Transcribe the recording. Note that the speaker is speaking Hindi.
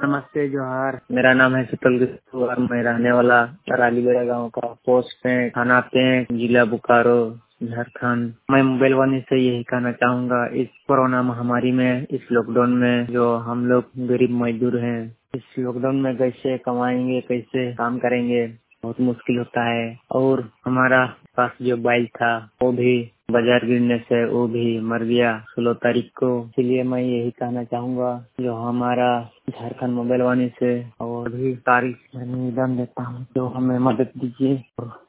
नमस्ते जोहार। मेरा नाम है शीतल कुमार। मैं रहने वाला रालीगढ़ गांव का, पोस्ट में थाना पेंच, जिला बोकारो, झारखंड। मैं मोबाइल वाणी से यही कहना चाहूँगा, इस कोरोना महामारी में, इस लॉकडाउन में जो हम लोग गरीब मजदूर हैं, इस लॉकडाउन में कैसे कमाएंगे, कैसे काम करेंगे, बहुत मुश्किल होता है। और हमारा पास जो मोबाइल था वो भी बाजार गिरने से वो भी मर गया 16 तारीख को। इसलिए मैं यही कहना चाहूँगा जो हमारा झारखंड मोबाइल वाणी से और भी तारीख निवेदन देता हूँ जो हमें मदद दीजिए।